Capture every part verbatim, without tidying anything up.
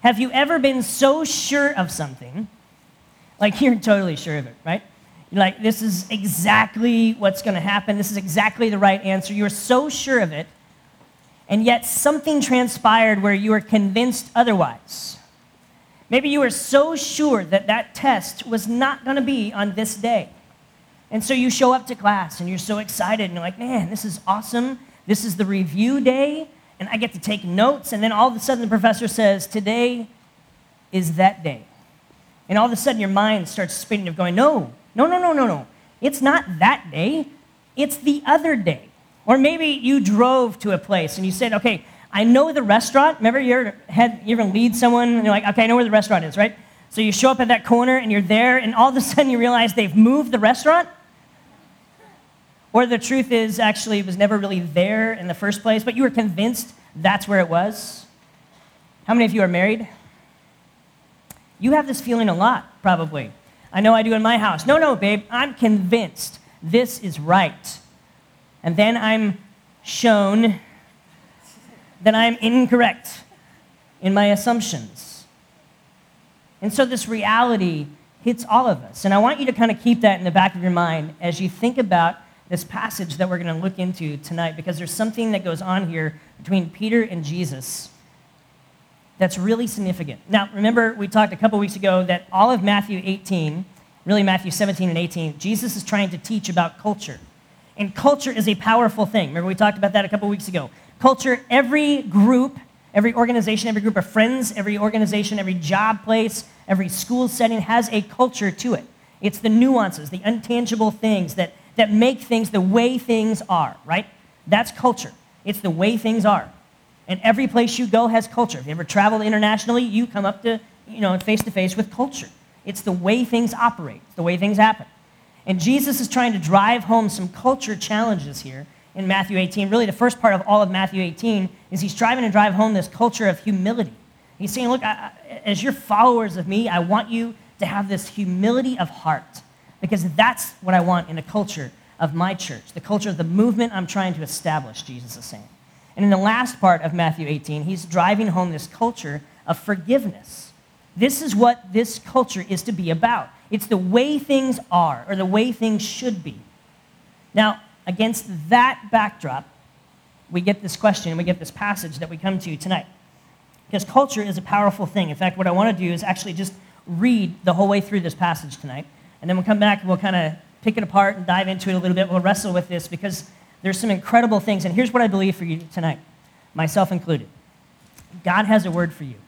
Have you ever been so sure of something, like you're totally sure of it, right? You're like, this is exactly what's going to happen. This is exactly the right answer. You're so sure of it, and yet something transpired where you were convinced otherwise. Maybe you were so sure that that test was not going to be on this day. And so you show up to class, and you're so excited, and you're like, man, this is awesome. This is the review day, and I get to take notes. And then all of a sudden, the professor says, today is that day. And all of a sudden, your mind starts spinning of going, no, no, no, no, no, no. It's not that day. It's the other day. Or maybe you drove to a place, and you said, okay, I know the restaurant. Remember, you ever, had, you ever lead someone, and you're like, okay, I know where the restaurant is, right? So you show up at that corner, and you're there, and all of a sudden, you realize they've moved the restaurant. Or the truth is, actually, it was never really there in the first place, but you were convinced that's where it was. How many of you are married? You have this feeling a lot, probably. I know I do in my house. No, no, babe, I'm convinced this is right. And then I'm shown that I'm incorrect in my assumptions. And so this reality hits all of us. And I want you to kind of keep that in the back of your mind as you think about this passage that we're going to look into tonight, because there's something that goes on here between Peter and Jesus that's really significant. Now, remember, we talked a couple weeks ago that all of Matthew eighteen, really Matthew seventeen and eighteen, Jesus is trying to teach about culture. And culture is a powerful thing. Remember, we talked about that a couple weeks ago. Culture, every group, every organization, every group of friends, every organization, every job place, every school setting has a culture to it. It's the nuances, the intangible things that, that make things the way things are, right? That's culture. It's the way things are. And every place you go has culture. If you ever traveled internationally, you come up to, you know, face-to-face with culture. It's the way things operate. It's the way things happen. And Jesus is trying to drive home some culture challenges here in Matthew eighteen. Really, the first part of all of Matthew eighteen is he's trying to drive home this culture of humility. He's saying, look, I, as you're followers of me, I want you to have this humility of heart, because that's what I want in the culture of my church, the culture of the movement I'm trying to establish, Jesus is saying. And in the last part of Matthew eighteen, he's driving home this culture of forgiveness. This is what this culture is to be about. It's the way things are, or the way things should be. Now, against that backdrop, we get this question, we get this passage that we come to tonight. Because culture is a powerful thing. In fact, what I want to do is actually just read the whole way through this passage tonight, and then we'll come back and we'll kind of pick it apart and dive into it a little bit. We'll wrestle with this because there's some incredible things. And here's what I believe for you tonight, myself included. God has a word for you.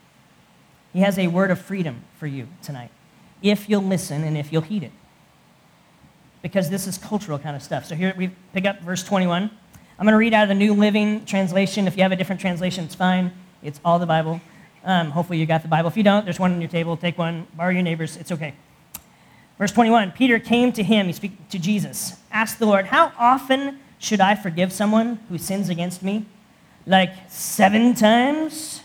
He has a word of freedom for you tonight, if you'll listen and if you'll heed it. Because this is cultural kind of stuff. So here we pick up verse twenty-one. I'm going to read out of the New Living Translation. If you have a different translation, it's fine. It's all the Bible. Um, hopefully you got the Bible. If you don't, there's one on your table. Take one. Borrow your neighbor's. It's okay. Verse twenty-one, Peter came to him, he speaks to Jesus, asked the Lord, how often should I forgive someone who sins against me? Like seven times?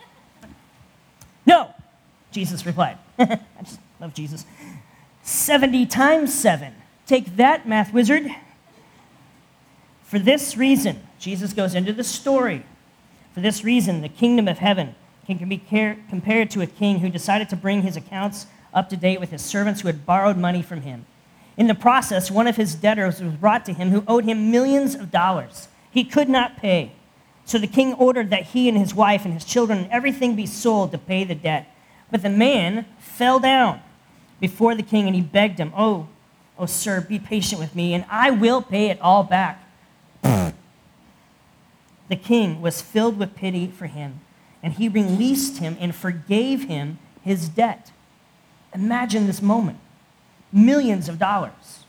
No, Jesus replied. I just love Jesus. seventy times seven. Take that, math wizard. For this reason, Jesus goes into the story. For this reason, the kingdom of heaven can be compared to a king who decided to bring his accounts up to date with his servants who had borrowed money from him. In the process, one of his debtors was brought to him who owed him millions of dollars. He could not pay. So the king ordered that he and his wife and his children and everything be sold to pay the debt. But the man fell down before the king and he begged him, oh, oh, sir, be patient with me and I will pay it all back. The king was filled with pity for him, and he released him and forgave him his debt. Imagine this moment. Millions of dollars.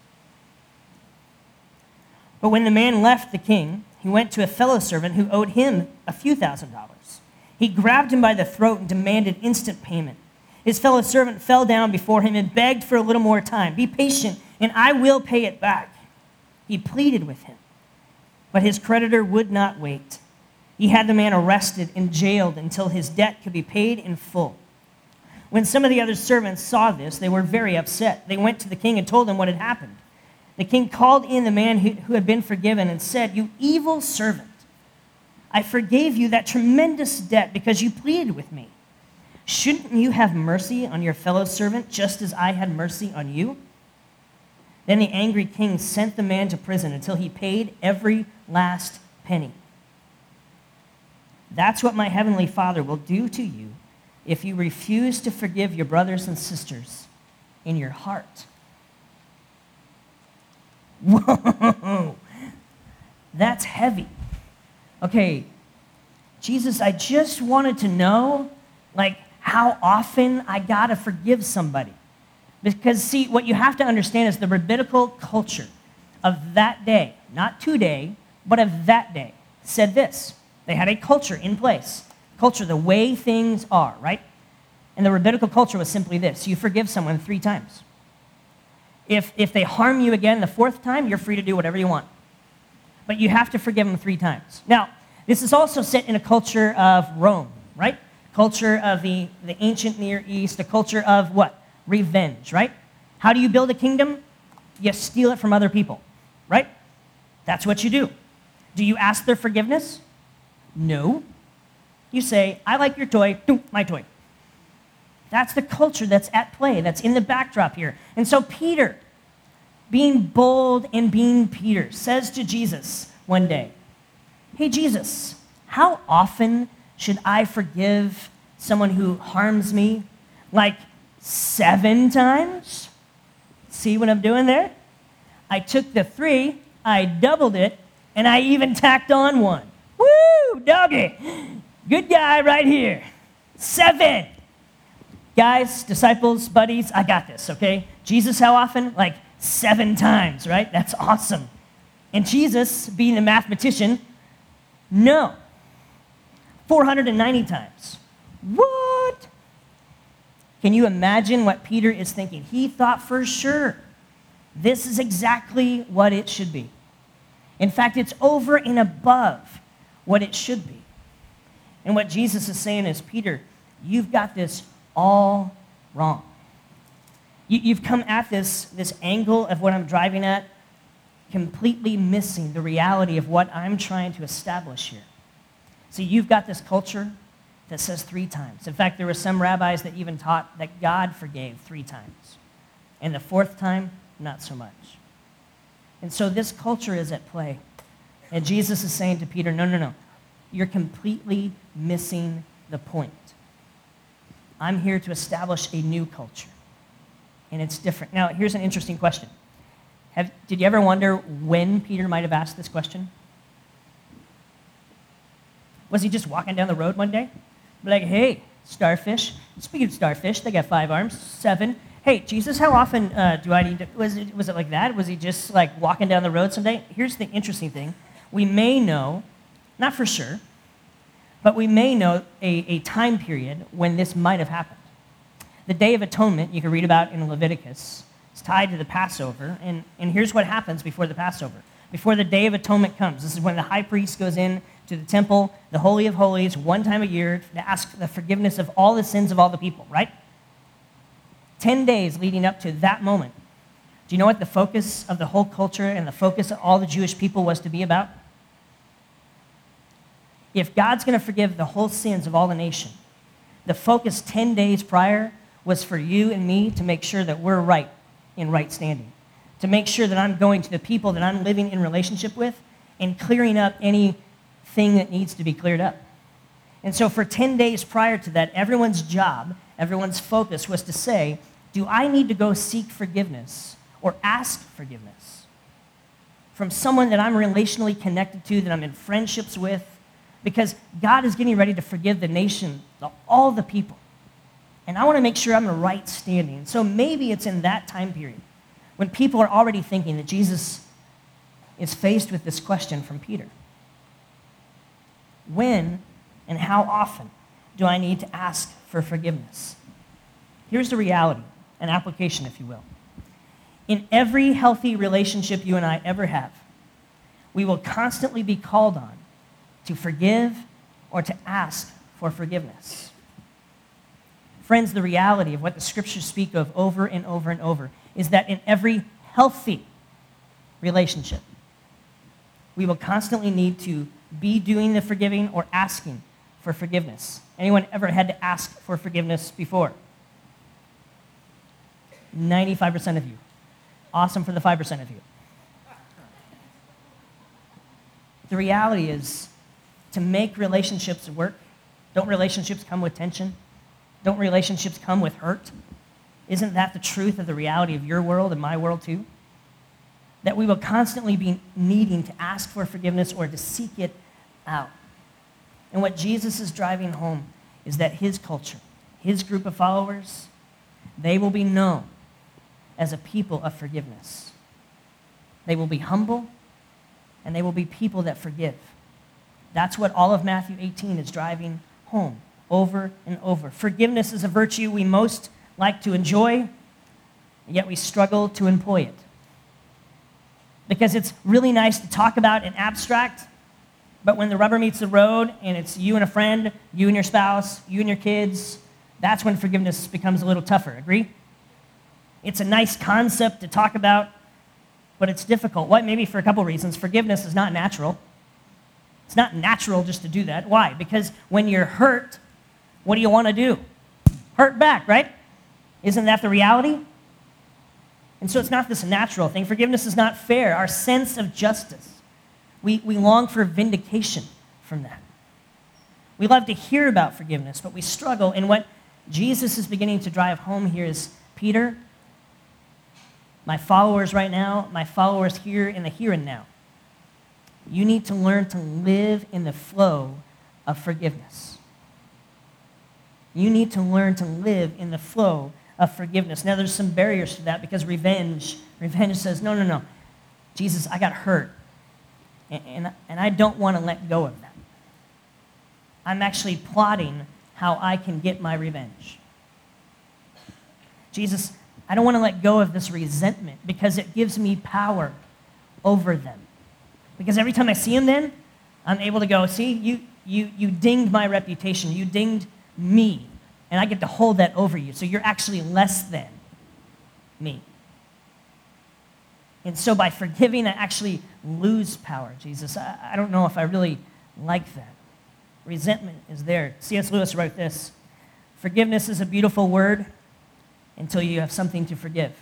But when the man left the king, he went to a fellow servant who owed him a few thousand dollars. He grabbed him by the throat and demanded instant payment. His fellow servant fell down before him and begged for a little more time. Be patient, and I will pay it back. He pleaded with him, but his creditor would not wait. He had the man arrested and jailed until his debt could be paid in full. When some of the other servants saw this, they were very upset. They went to the king and told him what had happened. The king called in the man who, who had been forgiven and said, you evil servant, I forgave you that tremendous debt because you pleaded with me. Shouldn't you have mercy on your fellow servant just as I had mercy on you?' Then the angry king sent the man to prison until he paid every last penny. That's what my heavenly Father will do to you if you refuse to forgive your brothers and sisters in your heart." Whoa, that's heavy. Okay, Jesus, I just wanted to know, like, how often I gotta forgive somebody. Because, see, what you have to understand is the rabbinical culture of that day, not today, but of that day, said this. They had a culture in place. Culture, the way things are, right? And the rabbinical culture was simply this. You forgive someone three times. If, if they harm you again the fourth time, you're free to do whatever you want. But you have to forgive them three times. Now, this is also set in a culture of Rome, right? Culture of the, the ancient Near East, a culture of what? Revenge, right? How do you build a kingdom? You steal it from other people, right? That's what you do. Do you ask their forgiveness? No. You say, "I like your toy, my toy." That's the culture that's at play, that's in the backdrop here. And so Peter, being bold and being Peter, says to Jesus one day, "Hey, Jesus, how often should I forgive someone who harms me? Like seven times?" See what I'm doing there? I took the three, I doubled it, and I even tacked on one. Woo, doggy. Good guy right here. Seven. Guys, disciples, buddies, I got this, okay? Jesus, how often? Like seven times, right? That's awesome. And Jesus, being a mathematician, no. four hundred ninety times. What? Can you imagine what Peter is thinking? He thought for sure this is exactly what it should be. In fact, it's over and above what it should be. And what Jesus is saying is, Peter, you've got this all wrong. You, you've come at this, this angle of what I'm driving at, completely missing the reality of what I'm trying to establish here. See, you've got this culture that says three times. In fact, there were some rabbis that even taught that God forgave three times. And the fourth time, not so much. And so this culture is at play. And Jesus is saying to Peter, no, no, no. You're completely missing the point. I'm here to establish a new culture. And it's different. Now, here's an interesting question. Have, did you ever wonder when Peter might have asked this question? Was he just walking down the road one day? Like, hey, starfish. Speaking of starfish, they got five arms, seven. Hey, Jesus, how often uh, do I need to, was it, was it like that? Was he just like walking down the road someday? Here's the interesting thing. We may know, not for sure, but we may know a, a time period when this might have happened. The Day of Atonement, you can read about in Leviticus, is tied to the Passover, and, and here's what happens before the Passover. Before the Day of Atonement comes, this is when the high priest goes in to the temple, the Holy of Holies, one time a year to ask the forgiveness of all the sins of all the people, right? Ten days leading up to that moment. Do you know what the focus of the whole culture and the focus of all the Jewish people was to be about? If God's going to forgive the whole sins of all the nation, the focus ten days prior was for you and me to make sure that we're right in right standing, to make sure that I'm going to the people that I'm living in relationship with and clearing up anything that needs to be cleared up. And so for ten days prior to that, everyone's job, everyone's focus was to say, do I need to go seek forgiveness or ask forgiveness from someone that I'm relationally connected to, that I'm in friendships with? Because God is getting ready to forgive the nation, all the people. And I want to make sure I'm in right standing. So maybe it's in that time period when people are already thinking that Jesus is faced with this question from Peter. When and how often do I need to ask for forgiveness? Here's the reality, an application, if you will. In every healthy relationship you and I ever have, we will constantly be called on to forgive or to ask for forgiveness. Friends, the reality of what the scriptures speak of over and over and over is that in every healthy relationship, we will constantly need to be doing the forgiving or asking for forgiveness? Anyone ever had to ask for forgiveness before? ninety-five percent of you. Awesome for the five percent of you. The reality is, to make relationships work, don't relationships come with tension? Don't relationships come with hurt? Isn't that the truth of the reality of your world and my world too? That we will constantly be needing to ask for forgiveness or to seek it out. And what Jesus is driving home is that his culture, his group of followers, they will be known as a people of forgiveness. They will be humble, and they will be people that forgive. That's what all of Matthew eighteen is driving home over and over. Forgiveness is a virtue we most like to enjoy, yet we struggle to employ it. Because it's really nice to talk about in abstract, but when the rubber meets the road and it's you and a friend, you and your spouse, you and your kids, that's when forgiveness becomes a little tougher. Agree? It's a nice concept to talk about, but it's difficult. What? Maybe for a couple reasons. Forgiveness is not natural. It's not natural just to do that. Why? Because when you're hurt, what do you want to do? Hurt back, right? Isn't that the reality? And so it's not this natural thing. Forgiveness is not fair. Our sense of justice, we, we long for vindication from that. We love to hear about forgiveness, but we struggle. And what Jesus is beginning to drive home here is, Peter, my followers right now, my followers here in the here and now, you need to learn to live in the flow of forgiveness. You need to learn to live in the flow of forgiveness. Now, there's some barriers to that because revenge, revenge says, no, no, no. Jesus, I got hurt, and, and, and I don't want to let go of that. I'm actually plotting how I can get my revenge. Jesus, I don't want to let go of this resentment because it gives me power over them. Because every time I see them then, I'm able to go, see, you, you, you dinged my reputation. You dinged me. And I get to hold that over you. So you're actually less than me. And so by forgiving, I actually lose power, Jesus. I, I don't know if I really like that. Resentment is there. C S Lewis wrote this: forgiveness is a beautiful word until you have something to forgive.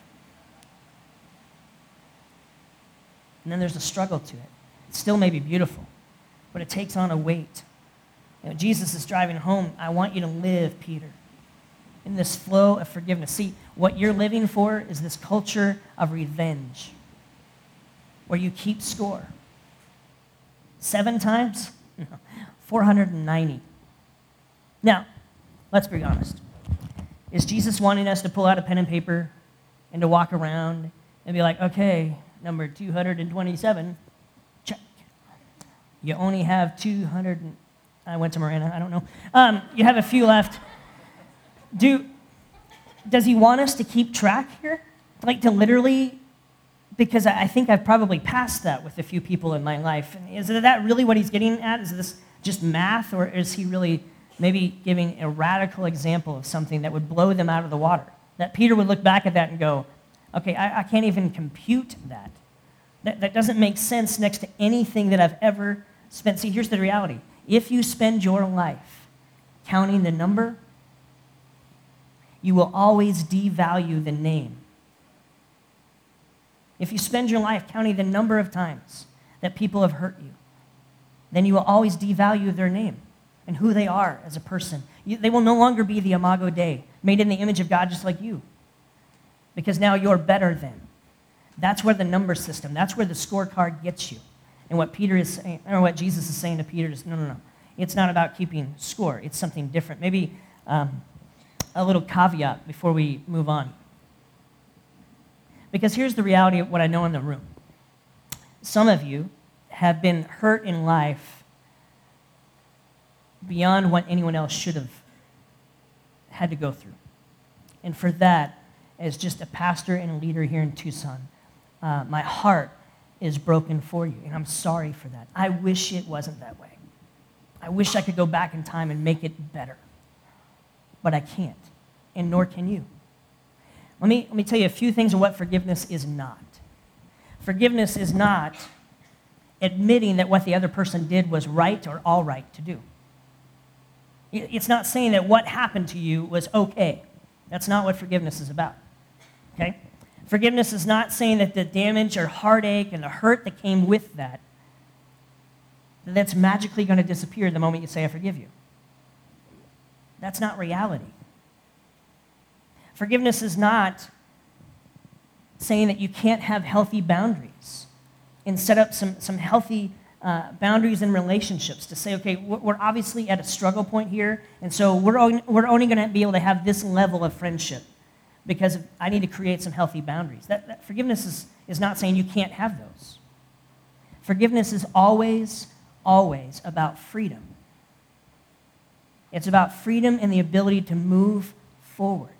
And then there's a struggle to it. It still may be beautiful, but it takes on a weight. You know, Jesus is driving home, I want you to live, Peter, in this flow of forgiveness. See, what you're living for is this culture of revenge, where you keep score. Seven times? No, four hundred ninety. Now, let's be honest. Is Jesus wanting us to pull out a pen and paper and to walk around and be like, okay, number two hundred twenty-seven, check. You only have two hundred, and, I went to Marina, I don't know. Um, you have a few left. Do, does he want us to keep track here? Like to literally, because I think I've probably passed that with a few people in my life. And is that really what he's getting at? Is this just math, or is he really maybe giving a radical example of something that would blow them out of the water? That Peter would look back at that and go, okay, I, I can't even compute that. that. That doesn't make sense next to anything that I've ever spent. See, here's the reality. If you spend your life counting the number, you will always devalue the name. If you spend your life counting the number of times that people have hurt you, then you will always devalue their name and who they are as a person. You, they will no longer be the Imago Dei, made in the image of God just like you, because now you're better than. That's where the number system, that's where the scorecard gets you. And what Peter is saying, or what Jesus is saying to Peter is, no, no, no. It's not about keeping score. It's something different. Maybe um, a little caveat before we move on. Because here's the reality of what I know in the room. Some of you have been hurt in life beyond what anyone else should have had to go through. And for that, as just a pastor and a leader here in Tucson, uh, my heart is broken for you, and I'm sorry for that. I wish it wasn't that way. I wish I could go back in time and make it better, but I can't, and nor can you. Let me, let me tell you a few things of what forgiveness is not. Forgiveness is not admitting that what the other person did was right or all right to do. It's not saying that what happened to you was okay. That's not what forgiveness is about, okay? Forgiveness is not saying that the damage or heartache and the hurt that came with that, that's magically going to disappear the moment you say, I forgive you. That's not reality. Forgiveness is not saying that you can't have healthy boundaries and set up some, some healthy uh, boundaries in relationships to say, okay, we're obviously at a struggle point here, and so we're only, we're only going to be able to have this level of friendship because I need to create some healthy boundaries. That, that forgiveness is, is not saying you can't have those. Forgiveness is always, always about freedom. It's about freedom and the ability to move forward.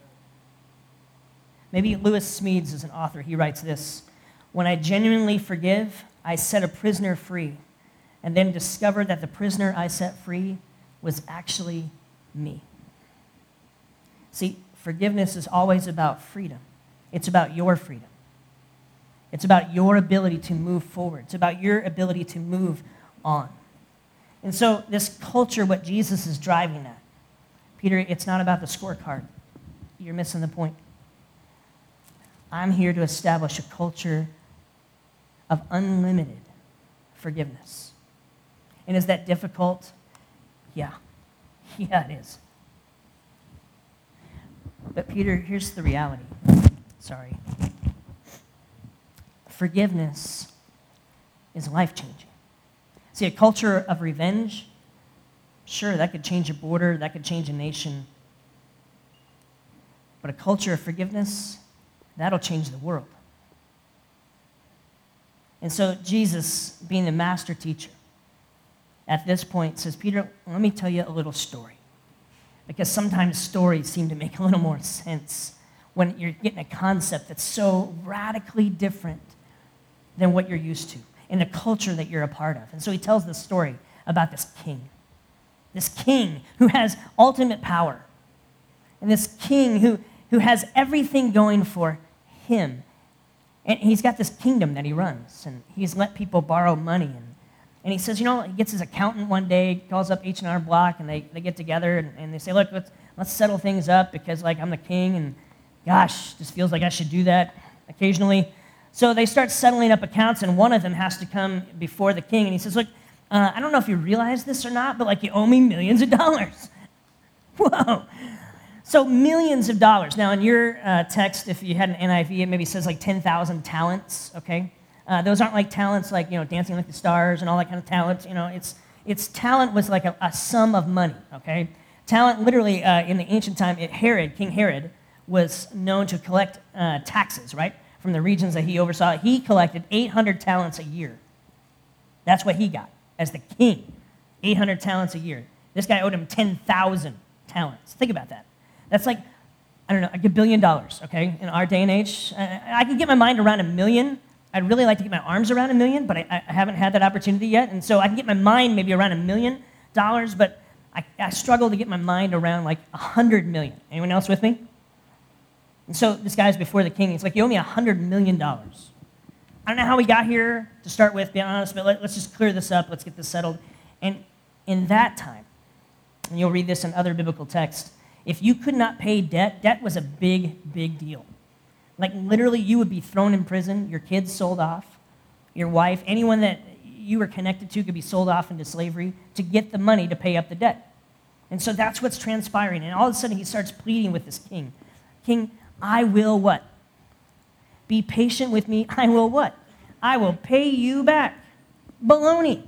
Maybe Lewis Smedes is an author. He writes this: when I genuinely forgive, I set a prisoner free, and then discover that the prisoner I set free was actually me. See, forgiveness is always about freedom. It's about your freedom. It's about your ability to move forward. It's about your ability to move on. And so this culture, what Jesus is driving at, Peter, it's not about the scorecard. You're missing the point. I'm here to establish a culture of unlimited forgiveness. And is that difficult? Yeah. Yeah, it is. But Peter, here's the reality. Sorry. Forgiveness is life-changing. See, a culture of revenge, sure, that could change a border, that could change a nation. But a culture of forgiveness, that'll change the world. And so Jesus, being the master teacher, at this point says, Peter, let me tell you a little story. Because sometimes stories seem to make a little more sense when you're getting a concept that's so radically different than what you're used to in the culture that you're a part of. And so he tells this story about this king. This king who has ultimate power. And this king who, who has everything going for him. And he's got this kingdom that he runs. And he's let people borrow money. And, and he says, you know, he gets his accountant one day, calls up H and R Block, and they, they get together and, and they say, look, let's, let's settle things up because, like, I'm the king, and gosh, just feels like I should do that occasionally. So they start settling up accounts, and one of them has to come before the king, and he says, look, uh, I don't know if you realize this or not, but, like, you owe me millions of dollars. Whoa. So millions of dollars. Now, in your uh, text, if you had an N I V, it maybe says, like, ten thousand talents, okay? Uh, those aren't like talents like, you know, Dancing like the Stars and all that kind of talent. You know, it's, it's talent was like a, a sum of money, okay? Talent, literally, uh, in the ancient time, it, Herod, King Herod, was known to collect uh, taxes, right? From the regions that he oversaw. He collected eight hundred talents a year. That's what he got as the king, eight hundred talents a year. This guy owed him ten thousand talents. Think about that. That's like, I don't know, like a billion dollars, okay, in our day and age. I, I can get my mind around a million. I'd really like to get my arms around a million, but I, I haven't had that opportunity yet. And so I can get my mind maybe around a million dollars, but I, I struggle to get my mind around like a hundred million. Anyone else with me? And so this guy's before the king. He's like, you owe me a hundred million dollars. I don't know how we got here to start with, be honest, but let, let's just clear this up. Let's get this settled. And in that time, and you'll read this in other biblical texts, if you could not pay debt, debt was a big, big deal. Like literally you would be thrown in prison, your kids sold off, your wife, anyone that you were connected to could be sold off into slavery to get the money to pay up the debt. And so that's what's transpiring. And all of a sudden he starts pleading with this king. King, I will what? Be patient with me. I will what? I will pay you back. Baloney.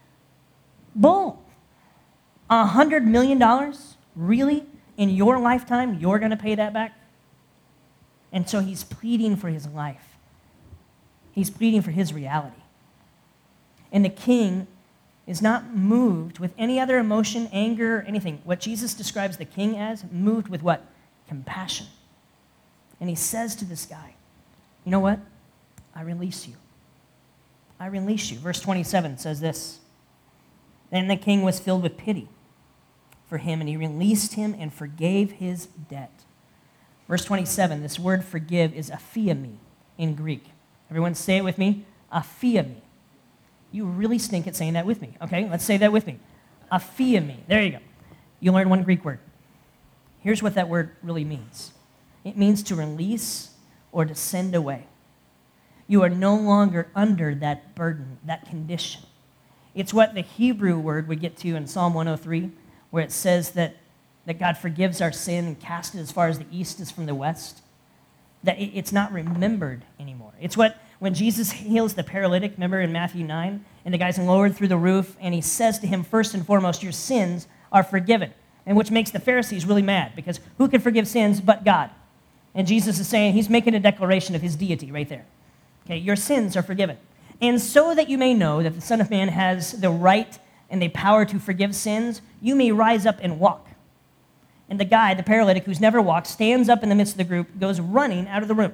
Bull. A hundred million dollars? Really? In your lifetime, you're going to pay that back? And so he's pleading for his life. He's pleading for his reality. And the king is not moved with any other emotion, anger, or anything. What Jesus describes the king as, moved with what? Compassion. And he says to this guy, you know what? I release you. I release you. Verse twenty-seven says this. Then the king was filled with pity for him, and he released him and forgave his debt. Verse twenty-seven, this word forgive is aphiemi in Greek. Everyone say it with me. Aphiemi. You really stink at saying that with me. Okay, let's say that with me. Aphiemi. There you go. you learn one Greek word. Here's what that word really means. It means to release or to send away. You are no longer under that burden, that condition. It's what the Hebrew word we get to in Psalm one oh three, where it says that, that God forgives our sin and casts it as far as the east is from the west. That it, it's not remembered anymore. It's what, when Jesus heals the paralytic, remember in Matthew nine, and the guy's lowered through the roof, and he says to him, first and foremost, your sins are forgiven. And which makes the Pharisees really mad, because who can forgive sins but God? And Jesus is saying, he's making a declaration of his deity right there. Okay, your sins are forgiven. And so that you may know that the Son of Man has the right and the power to forgive sins, you may rise up and walk. And the guy, the paralytic who's never walked, stands up in the midst of the group, goes running out of the room.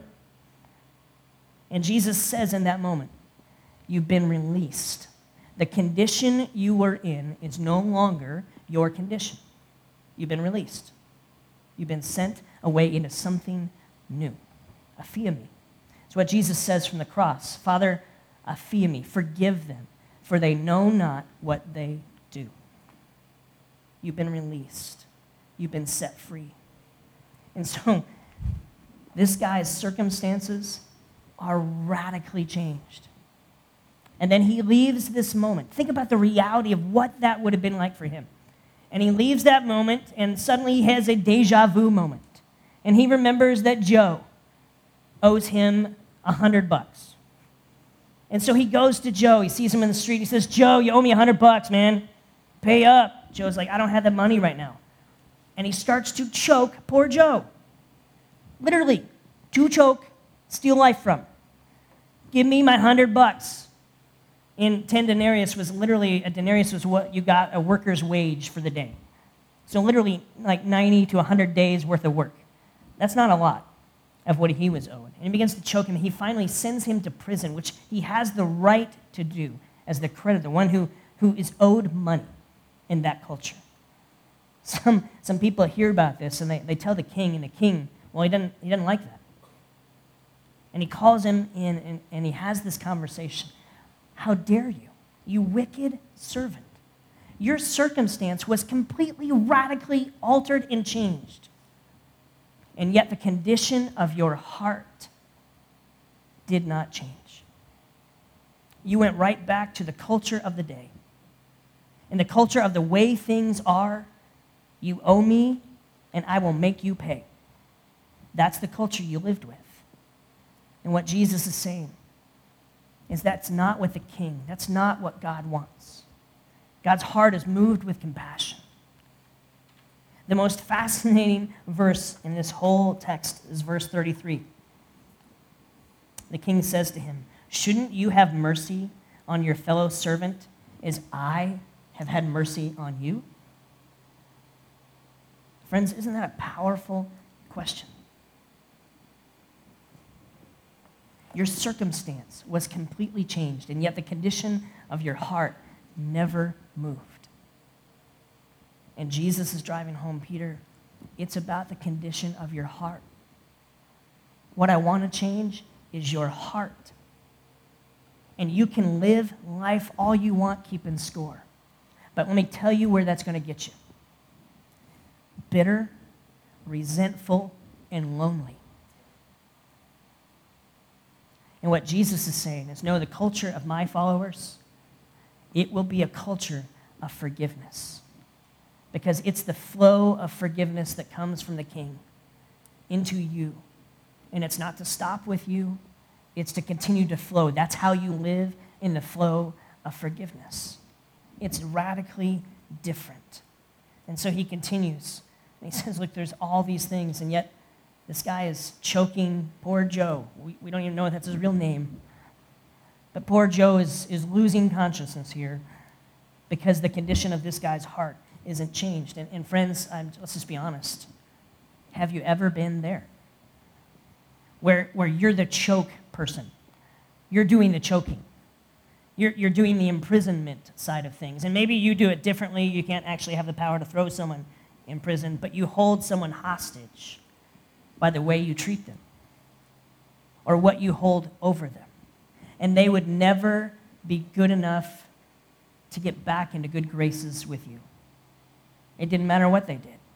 And Jesus says in that moment, you've been released. The condition you were in is no longer your condition. You've been released. You've been sent away into something new. Aphiemi. It's what Jesus says from the cross. Father, aphiemi, forgive them, for they know not what they do. You've been released. You've been set free. And so, this guy's circumstances are radically changed. And then he leaves this moment. Think about the reality of what that would have been like for him. And he leaves that moment, and suddenly he has a deja vu moment. And he remembers that Joe owes him a hundred bucks. And so he goes to Joe. He sees him in the street. He says, Joe, you owe me a hundred bucks, man. Pay up. Joe's like, I don't have the money right now. And he starts to choke poor Joe. Literally, to choke, steal life from. Give me my hundred bucks. In ten denarius was literally, a denarius was what you got a worker's wage for the day. So literally like ninety to one hundred days worth of work. That's not a lot of what he was owed. And he begins to choke him. He finally sends him to prison, which he has the right to do as the creditor, the one who, who is owed money in that culture. Some, some people hear about this and they, they tell the king, and the king, well, he doesn't, he doesn't like that. And he calls him in and, and he has this conversation. How dare you, you wicked servant? Your circumstance was completely, radically altered and changed. And yet the condition of your heart did not change. You went right back to the culture of the day. In the culture of the way things are, you owe me and I will make you pay. That's the culture you lived with. And what Jesus is saying is that's not what the king, that's not what God wants. God's heart is moved with compassion. The most fascinating verse in this whole text is verse thirty-three. The king says to him, shouldn't you have mercy on your fellow servant as I have had mercy on you? Friends, isn't that a powerful question? Your circumstance was completely changed, and yet the condition of your heart never moved. And Jesus is driving home, Peter, it's about the condition of your heart. What I want to change is your heart. And you can live life all you want, keeping score. But let me tell you where that's going to get you. Bitter, resentful, and lonely. And what Jesus is saying is, no, the culture of my followers, it will be a culture of forgiveness. Because it's the flow of forgiveness that comes from the King into you. And it's not to stop with you, it's to continue to flow. That's how you live in the flow of forgiveness. It's radically different. And so he continues. And he says, look, there's all these things, and yet this guy is choking poor Joe. We, we don't even know if that's his real name. But poor Joe is, is losing consciousness here because the condition of this guy's heart isn't changed. And, and friends, I'm, let's just be honest. Have you ever been there? Where, where you're the choke person. You're doing the choking. You're, you're doing the imprisonment side of things. And maybe you do it differently. You can't actually have the power to throw someone in prison, but you hold someone hostage by the way you treat them or what you hold over them. And they would never be good enough to get back into good graces with you. It didn't matter what they did.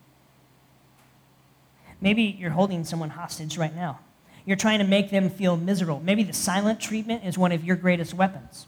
Maybe you're holding someone hostage right now. You're trying to make them feel miserable. Maybe the silent treatment is one of your greatest weapons.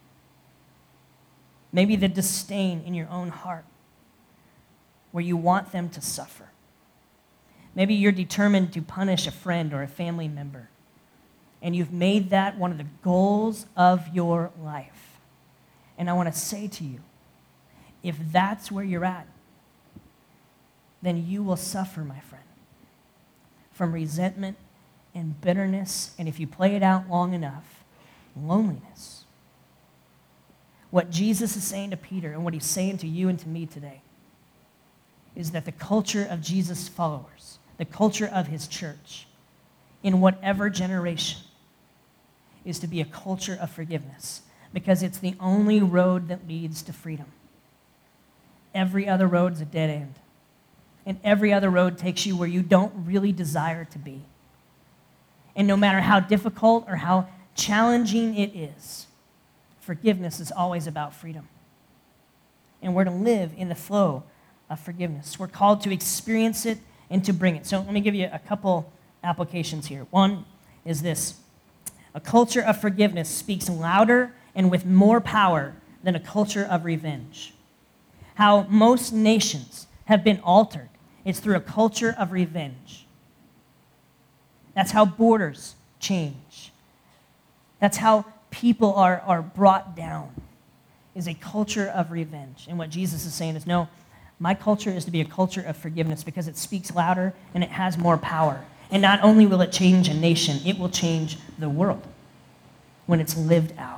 Maybe the disdain in your own heart, where you want them to suffer. Maybe you're determined to punish a friend or a family member, and you've made that one of the goals of your life. And I want to say to you, if that's where you're at, then you will suffer, my friend, from resentment and bitterness, and if you play it out long enough, loneliness. What Jesus is saying to Peter and what he's saying to you and to me today is that the culture of Jesus' followers, the culture of his church, in whatever generation, is to be a culture of forgiveness, because it's the only road that leads to freedom. Every other road is a dead end, and every other road takes you where you don't really desire to be. And no matter how difficult or how challenging it is, forgiveness is always about freedom. And we're to live in the flow of forgiveness. We're called to experience it and to bring it. So let me give you a couple applications here. One is this: a culture of forgiveness speaks louder and with more power than a culture of revenge. How most nations have been altered is through a culture of revenge. That's how borders change. That's how people are, are brought down, is a culture of revenge. And what Jesus is saying is, no, my culture is to be a culture of forgiveness because it speaks louder and it has more power. And not only will it change a nation, it will change the world when it's lived out.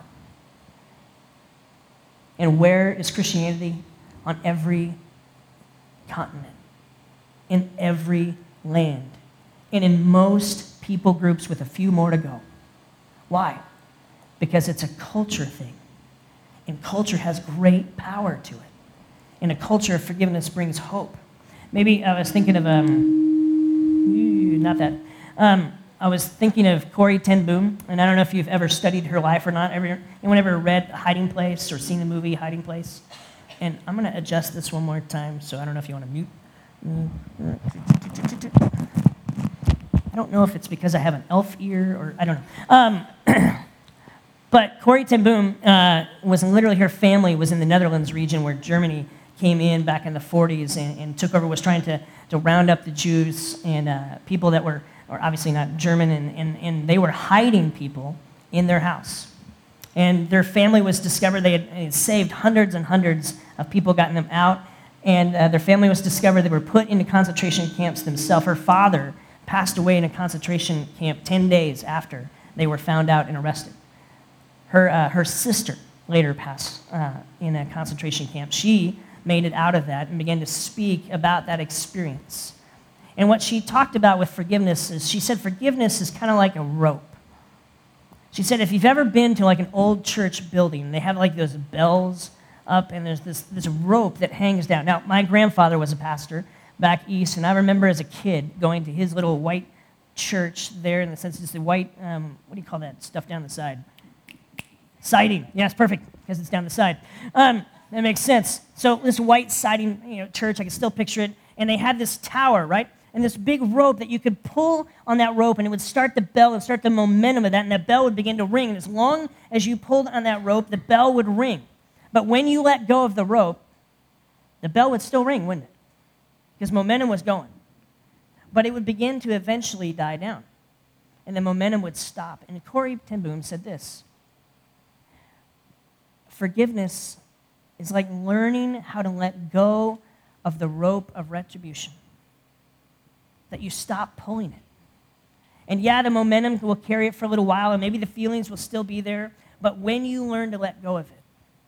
And where is Christianity? On every continent, in every land, and in most people groups with a few more to go. Why? Because it's a culture thing. And culture has great power to it. And a culture of forgiveness brings hope. Maybe I was thinking of, um, not that. Um, I was thinking of Corrie ten Boom, and I don't know if you've ever studied her life or not. Ever, anyone ever read Hiding Place or seen the movie Hiding Place? And I'm going to adjust this one more time, so I don't know if you want to mute. I don't know if it's because I have an elf ear or I don't know. Um, but Corrie ten Boom uh, was literally, her family was in the Netherlands region where Germany came in back in the forties and, and took over, was trying to, to round up the Jews and uh, people that were, or obviously not German, and, and, and they were hiding people in their house. And their family was discovered. They had, they had saved hundreds and hundreds of people, gotten them out. And uh, their family was discovered. They were put into concentration camps themselves. Her father passed away in a concentration camp ten days after they were found out and arrested. Her, uh, her sister later passed uh, in a concentration camp. She made it out of that and began to speak about that experience. And what she talked about with forgiveness is, she said forgiveness is kind of like a rope. She said, if you've ever been to like an old church building, they have like those bells up, and there's this, this rope that hangs down. Now, my grandfather was a pastor back east, and I remember as a kid going to his little white church there, in the sense it's the white, um, what do you call that stuff down the side? Siding. Yes, perfect, because it's down the side. Um, that makes sense. So this white siding, you know, church, I can still picture it, and they had this tower, right? And this big rope that you could pull on that rope, and it would start the bell and start the momentum of that, and the bell would begin to ring. And as long as you pulled on that rope, the bell would ring. But when you let go of the rope, the bell would still ring, wouldn't it? Because momentum was going. But it would begin to eventually die down, and the momentum would stop. And Corrie ten Boom said this: forgiveness is like learning how to let go of the rope of retribution. That you stop pulling it. And yeah, the momentum will carry it for a little while, and maybe the feelings will still be there, but when you learn to let go of it,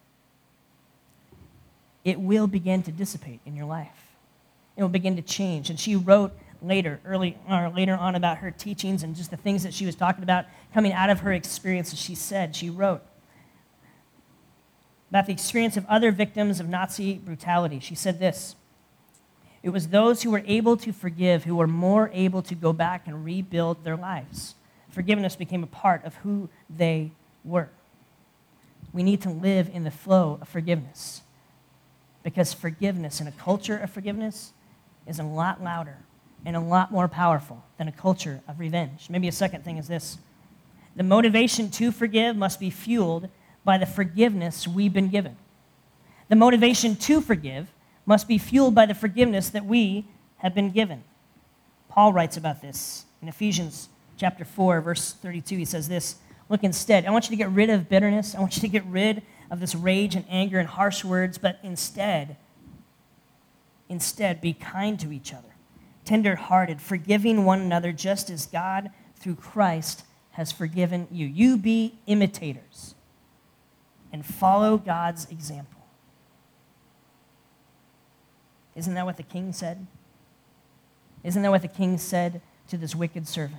it will begin to dissipate in your life. It will begin to change. And she wrote later, early or later on, about her teachings and just the things that she was talking about coming out of her experiences. She said, she wrote about the experience of other victims of Nazi brutality. She said this: it was those who were able to forgive who were more able to go back and rebuild their lives. Forgiveness became a part of who they were. We need to live in the flow of forgiveness, because forgiveness and a culture of forgiveness is a lot louder and a lot more powerful than a culture of revenge. Maybe a second thing is this. The motivation to forgive must be fueled by the forgiveness we've been given. The motivation to forgive must be fueled by the forgiveness that we have been given. Paul writes about this in Ephesians chapter four, verse thirty-two. He says this, look, instead, I want you to get rid of bitterness. I want you to get rid of this rage and anger and harsh words, but instead, instead, be kind to each other, tender-hearted, forgiving one another, just as God, through Christ, has forgiven you. You be imitators and follow God's example. Isn't that what the king said? Isn't that what the king said to this wicked servant?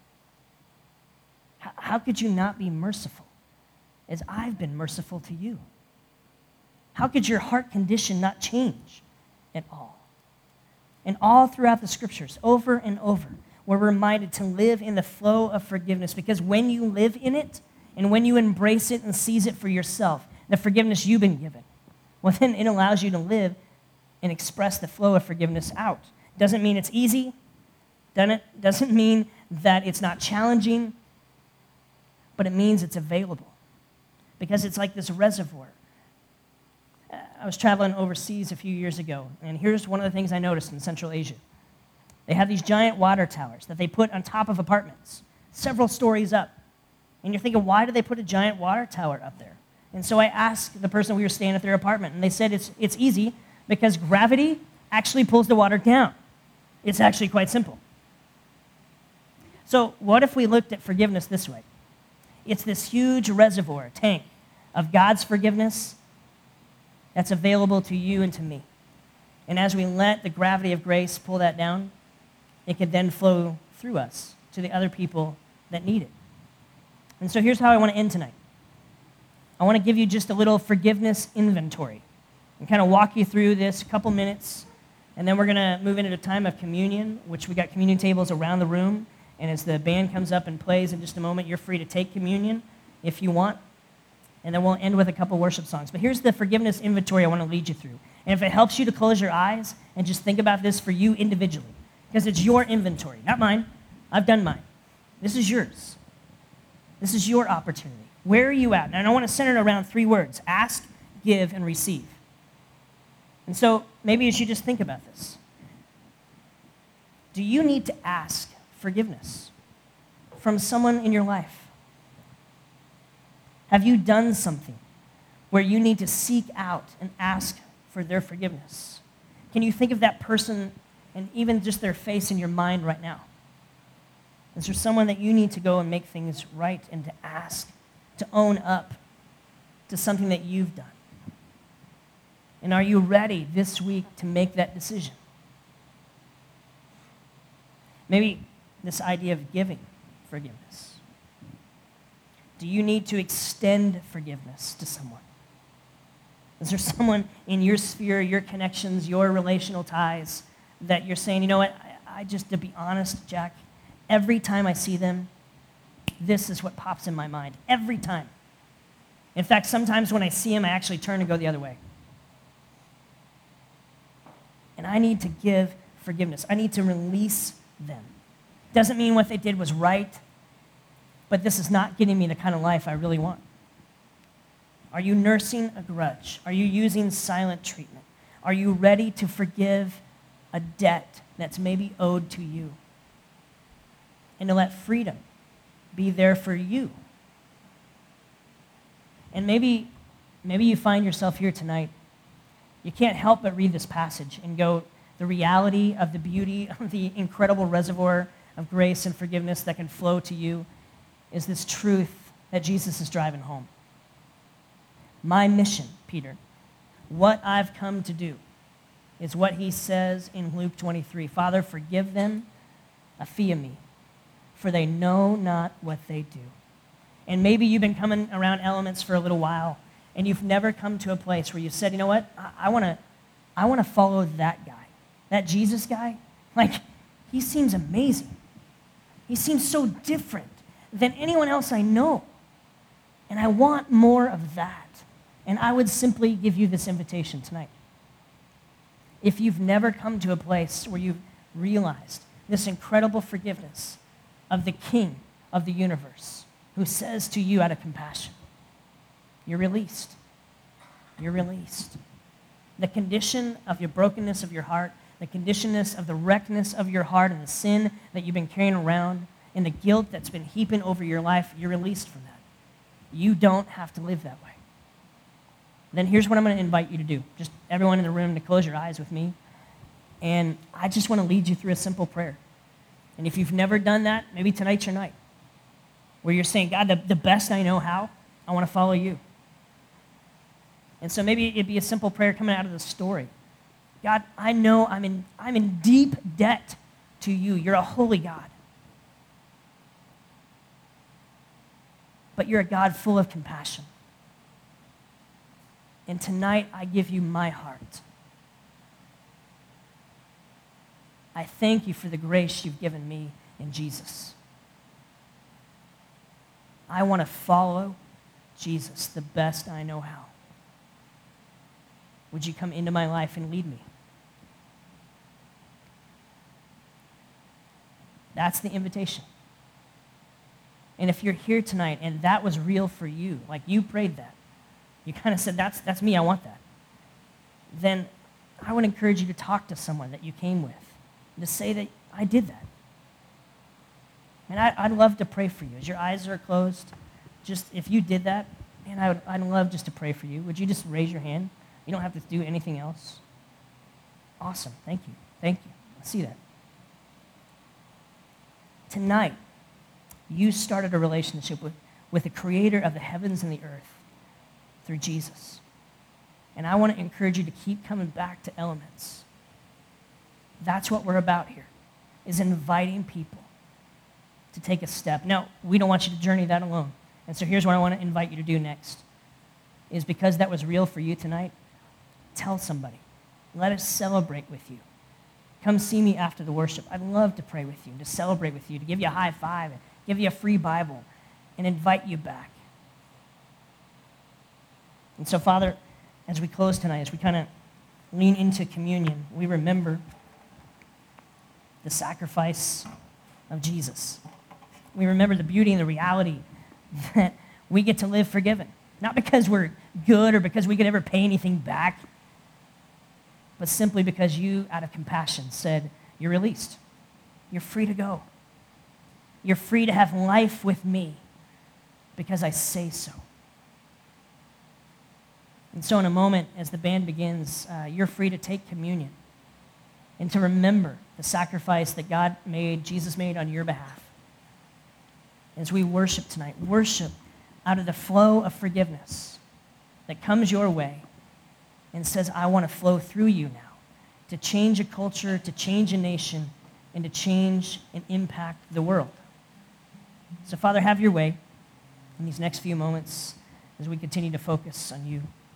How, how could you not be merciful as I've been merciful to you? How could your heart condition not change at all? And all throughout the scriptures, over and over, we're reminded to live in the flow of forgiveness, because when you live in it and when you embrace it and seize it for yourself, the forgiveness you've been given, well, then it allows you to live and express the flow of forgiveness out. Doesn't mean it's easy. Doesn't mean that it's not challenging, but it means it's available, because it's like this reservoir. I was traveling overseas a few years ago, and here's one of the things I noticed in Central Asia. They have these giant water towers that they put on top of apartments, several stories up. And you're thinking, why do they put a giant water tower up there? And so I asked the person we were staying at their apartment, and they said it's, it's easy because gravity actually pulls the water down. It's actually quite simple. So what if we looked at forgiveness this way? It's this huge reservoir, tank, of God's forgiveness that's available to you and to me. And as we let the gravity of grace pull that down, it could then flow through us to the other people that need it. And so here's how I want to end tonight. I want to give you just a little forgiveness inventory and kind of walk you through this a couple minutes, and then we're going to move into a time of communion, which we got communion tables around the room, and as the band comes up and plays in just a moment, you're free to take communion if you want, and then we'll end with a couple worship songs. But here's the forgiveness inventory I want to lead you through. And if it helps you to close your eyes and just think about this for you individually, because it's your inventory, not mine. I've done mine. This is yours. This is your opportunity. Where are you at? And I want to center it around three words: ask, give, and receive. And so maybe you should just think about this. Do you need to ask forgiveness from someone in your life? Have you done something where you need to seek out and ask for their forgiveness? Can you think of that person and even just their face in your mind right now? Is there someone that you need to go and make things right and to ask, to own up to something that you've done? And are you ready this week to make that decision? Maybe this idea of giving forgiveness. Do you need to extend forgiveness to someone? Is there someone in your sphere, your connections, your relational ties that you're saying, you know what, I, I just, to be honest, Jack, every time I see them, this is what pops in my mind. Every time. In fact, sometimes when I see them, I actually turn and go the other way. And I need to give forgiveness. I need to release them. Doesn't mean what they did was right, but this is not getting me the kind of life I really want. Are you nursing a grudge? Are you using silent treatment? Are you ready to forgive a debt that's maybe owed to you? And to let freedom be there for you. And maybe, maybe you find yourself here tonight. You can't help but read this passage and go, the reality of the beauty of the incredible reservoir of grace and forgiveness that can flow to you is this truth that Jesus is driving home. My mission, Peter, what I've come to do, is what he says in Luke twenty-three. Father, forgive them, apphia me, for they know not what they do. And maybe you've been coming around Elements for a little while, and you've never come to a place where you said, you know what, I, I want to I want to follow that guy, that Jesus guy. Like, he seems amazing. He seems so different than anyone else I know. And I want more of that. And I would simply give you this invitation tonight. if you've never come to a place where you've realized this incredible forgiveness of the King of the universe, who says to you out of compassion, you're released. You're released. The condition of your brokenness of your heart, the conditionness of the wreckness of your heart and the sin that you've been carrying around and the guilt that's been heaping over your life, you're released from that. You don't have to live that way. Then here's what I'm going to invite you to do. Just everyone in the room to close your eyes with me. And I just want to lead you through a simple prayer. And if you've never done that, maybe tonight's your night, where you're saying, God, the, the best I know how, I want to follow you. And so maybe it'd be a simple prayer coming out of the story. God, I know I'm in, I'm in deep debt to you. You're a holy God. But you're a God full of compassion. And tonight I give you my heart. I thank you for the grace you've given me in Jesus. I want to follow Jesus the best I know how. Would you come into my life and lead me? That's the invitation. And if you're here tonight and that was real for you, like you prayed that, you kind of said, that's, that's me, I want that, then I would encourage you to talk to someone that you came with, and to say that I did that. And I, I'd love to pray for you. As your eyes are closed, just if you did that, man, I would, I'd love just to pray for you. Would you just raise your hand? You don't have to do anything else. Awesome. Thank you. Thank you. I see that. Tonight, you started a relationship with, with the creator of the heavens and the earth through Jesus. And I want to encourage you to keep coming back to Elements. That's what we're about here, is inviting people to take a step. Now, we don't want you to journey that alone. And so here's what I want to invite you to do next, is because that was real for you tonight, tell somebody. Let us celebrate with you. Come see me after the worship. I'd love to pray with you, to celebrate with you, to give you a high five, and give you a free Bible, and invite you back. And so, Father, as we close tonight, as we kind of lean into communion, we remember the sacrifice of Jesus. We remember the beauty and the reality that we get to live forgiven. Not because we're good or because we could ever pay anything back, but simply because you, out of compassion, said, you're released. You're free to go. You're free to have life with me because I say so. And so in a moment, as the band begins, uh, you're free to take communion and to remember the sacrifice that God made, Jesus made on your behalf. As we worship tonight, worship out of the flow of forgiveness that comes your way and says, I want to flow through you now to change a culture, to change a nation, and to change and impact the world. So, Father, have your way in these next few moments as we continue to focus on you.